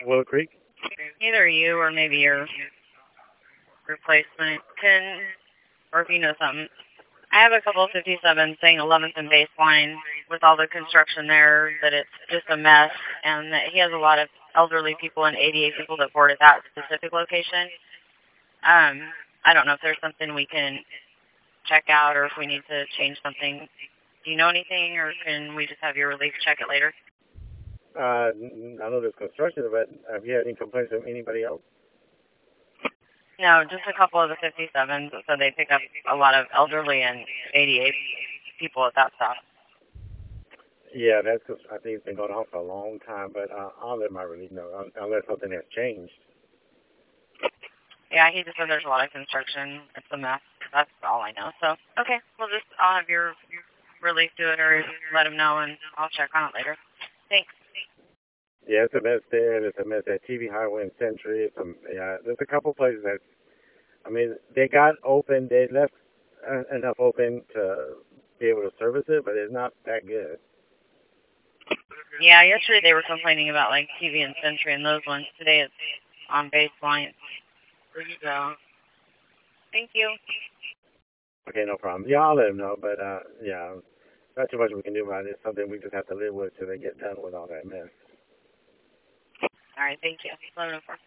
Willow Creek? Either you or maybe your replacement can, or if you know something. I have a couple of 57s saying 11th and baseline with all the construction there, that it's just a mess, and that he has a lot of elderly people and ADA people that board at that specific location. I don't know if there's something we can check out or if we need to change something. Do you know anything, or can we just have your relief check it later? I know there's construction, but have you had any complaints from anybody else? No, just a couple of the 57s, so they pick up a lot of elderly and ADA people at that stop. Yeah, that's. I think it's been going on for a long time, but I'll let my relief know unless something has changed. Yeah, he just said there's a lot of construction. It's a mess. That's all I know. So, okay, I'll have your relief do it, or let him know, and I'll check on it later. Thanks. Yeah, it's a mess there. There's a mess at TV Highway and Century. There's a couple places that, I mean, they got open. They left enough open to be able to service it, but it's not that good. Yeah, yesterday they were complaining about, like, TV and Century and those ones. Today it's on baseline. So, thank you. Okay, no problem. Yeah, I'll let them know, but yeah, not too much we can do about it. It's something we just have to live with till they get done with all that mess. All right, thank you. 11:04.